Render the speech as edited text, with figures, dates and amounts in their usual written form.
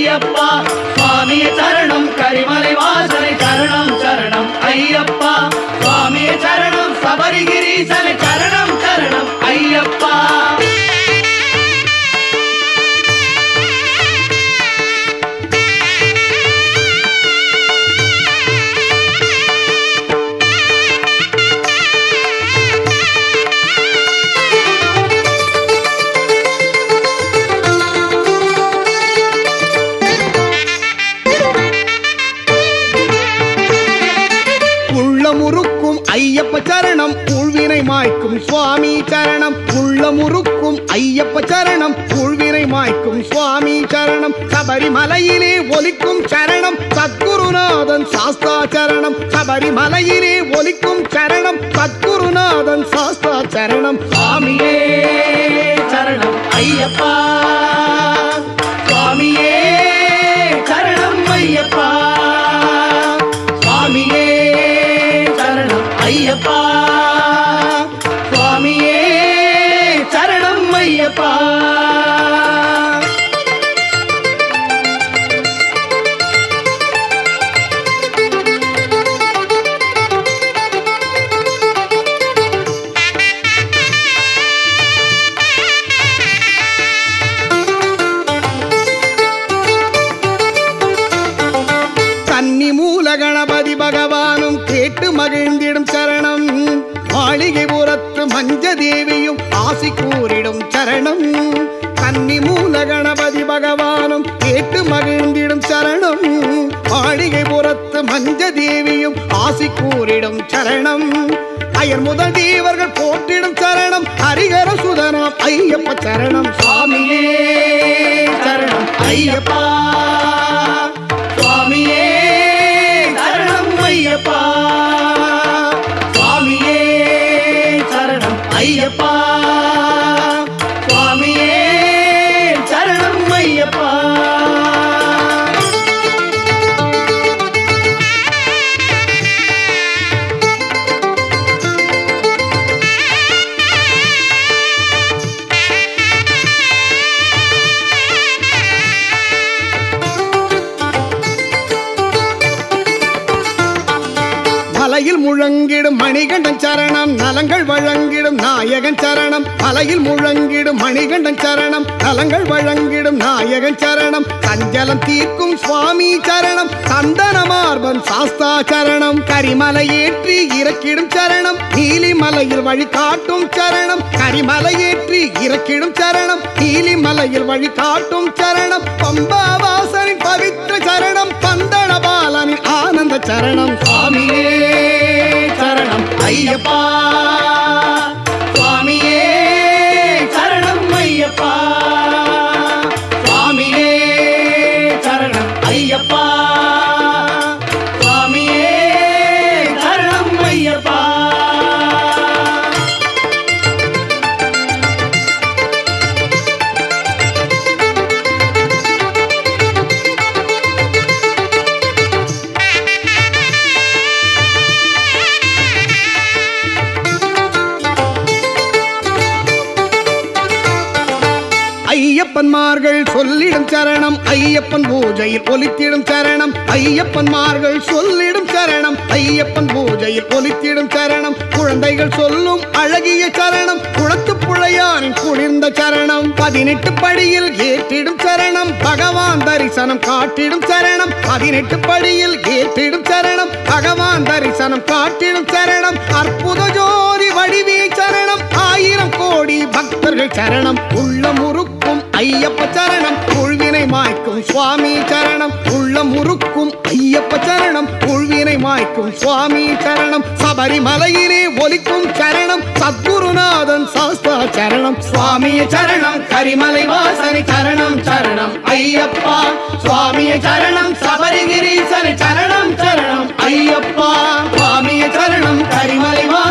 ஐயப்பா சுவாமியே சரணம் கரிமலை வாசனை சரணம் சரணம் ஐயப்பா சுவாமியே சரணம் சபரிகிரீசனை சரணம் சரணம் ஐயப்பா உள்ளமுருக்கும் ஐயப்ப சரணம் உள்வினை மாய்க்கும் சுவாமி சரணம் உள்ளமுருக்கும் ஐயப்ப சரணம் உள்வினை மாய்க்கும் சுவாமி சரணம் சபரிமலையிலே ஒலிக்கும் சரணம் சத்குருநாதன் சாஸ்தா சரணம் சபரிமலையிலே ஒலிக்கும் சரணம் சத்குருநாதன் சாஸ்தா சரணம் சுவாமியே சரணம் ஐயப்பா சுவாமியே சரணம் ஐயப்பா சுவாமியே சரணம் ஐயப்பா சுவாமியே சரணம் ஐயப்பா கணபதி பகவானும் கேட்டு மகிழ்ந்திடும் சரணம் மாளிகைபுரத்து மஞ்ச தேவியும் ஆசி கூறிடும் சரணம் கன்னி மூல கணபதி பகவானும் கேட்டு மகிழ்ந்திடும் சரணம் மாளிகைபுரத்து மஞ்ச தேவியும் ஆசி கூறிடும் சரணம் அயர் முதல் தேவர்கள் போற்றிடும் சரணம் ஹரிஹர சுதனம் ஐயப்ப சரணம் சுவாமியே சரணம் ஐயப்பா சுவாமியே சரணம் ஐயப்பா சுவாமியே சரணம் ஐயப்பா சுவாமியே சரணம் ஐயப்பா மலையில் முழங்கிடும் மணிகண்டன் சரணம் நலங்கள் வழங்கிடும் நாயகன் சரணம் மலையில் முழங்கிடும் மணிகண்டன் சரணம் நலங்கள் வழங்கிடும் நாயகன் சரணம் சஞ்சலம் தீர்க்கும் சுவாமி சரணம் சந்தன மார்பன் சாஸ்தா சரணம் கரிமலை ஏற்றி இறக்கிடும் சரணம் நீலிமலையில் வழி காட்டும் சரணம் கரிமலை ஏற்றி இறக்கிடும் சரணம் நீலிமலையில் வழி காட்டும் சரணம் பம்பாவாசனின் பவித்திர சரணம் பந்தன பாலனின் ஆனந்த சரணம் சுவாமியே சரணம் ஐயப்பா சுவாமியே சரணம் ஐயப்பா சுவாமியே சரணம் ஐயப்பா சுவாமியே சரணம் ஐயப்பா ஐயப்பன்மார்கள் சொல்லிடும் சரணம் ஐயப்பன் பூஜையில் ஒலித்திடும் சரணம் ஐயப்பன்மார்கள் சொல்லிடும் சரணம் ஐயப்பன் பூஜையில் ஒலித்திடும் சரணம் குழந்தைகள் சொல்லும் அழகிய சரணம் குளத்து புழையானின் குளிர்ந்த சரணம் 18 படியில் ஏற்றிடும் சரணம் பகவான் தரிசனம் காட்டிடும் சரணம் 18 படியில் ஏற்றிடும் சரணம் பகவான் தரிசனம் காட்டிடும் சரணம் அற்புத ஜோதி வடிவே சரணம் 1000 கோடி பக்தர்கள் சரணம் உள்ளமுருக்கும் ஐயப்ப சரணம் உள்வினை மாய்க்கும் சுவாமி சரணம் உள்ளமுருக்கும் ஐயப்ப சரணம் உள்வினை மாய்க்கும் சுவாமி சரணம் சபரிமலையிலே ஒலிக்கும் சரணம் சத்குருநாதன் சாஸ்தா சரணம் சுவாமியே சரணம் கரிமலை வாசனை சரணம் சரணம் ஐயப்பா சுவாமியே சரணம் சபரிகிரீசனை சரணம் சரணம் ஐயப்பா சுவாமியே சரணம் கரிமலை